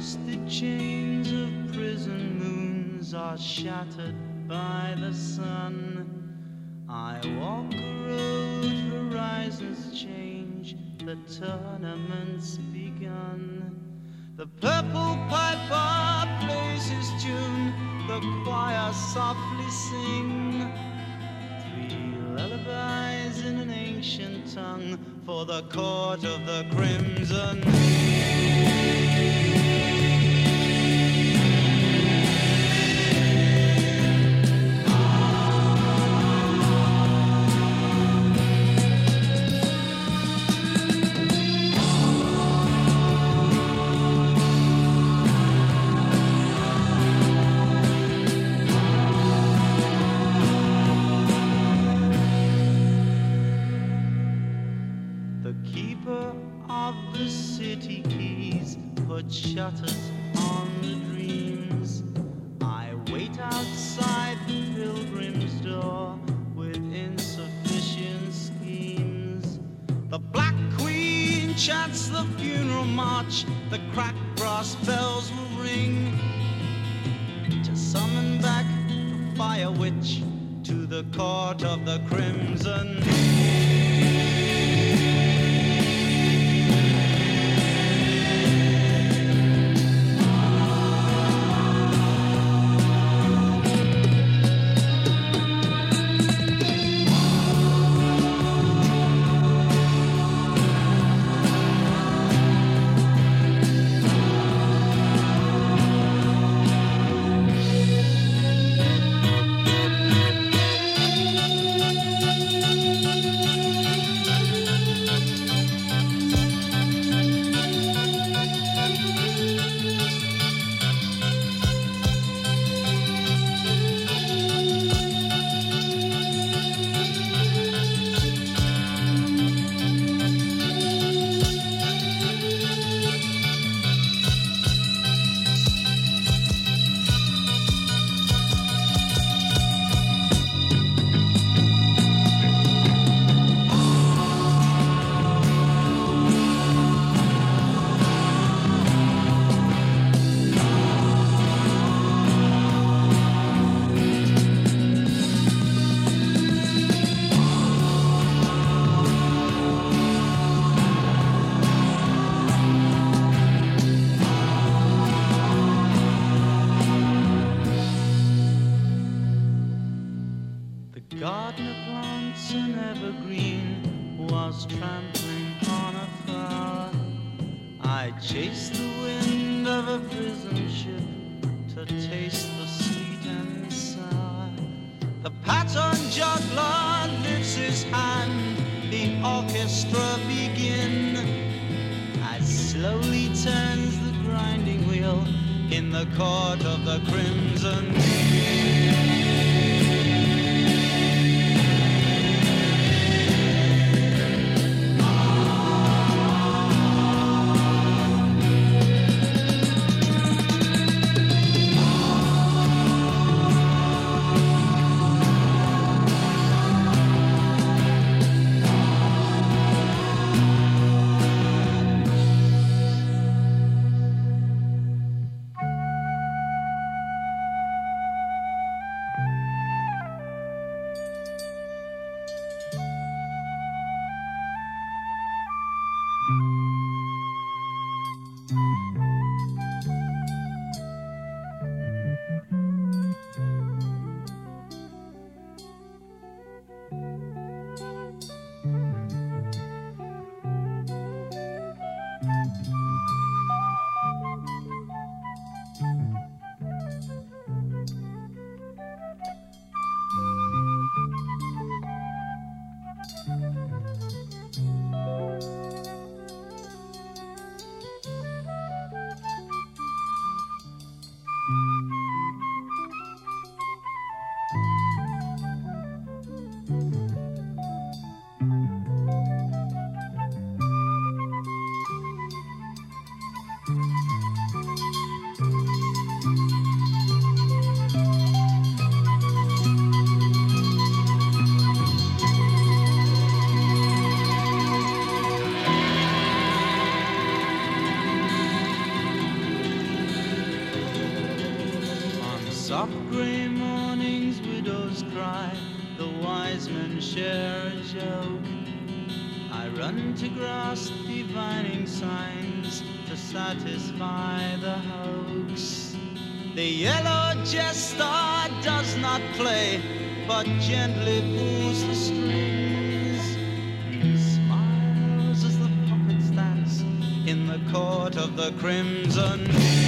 rusted chains of prison moons are shattered by the sun. I walk a road, horizons change, the tournament's begun. The purple piper plays his tune, the choir softly sing. Three lullabies in an ancient tongue for the court of the crimson. Shutters on the dreams. I wait outside the pilgrim's door with insufficient schemes. The Black Queen chants the funeral march, the cracked brass bells will ring to summon back the fire witch to the court of the crimson. soft grey mornings widows cry, the wise men share a joke. I run to grasp divining signs to satisfy the hoax. The yellow jester does not play, but gently pulls the strings. He smiles as the puppets dance in the court of the Crimson King.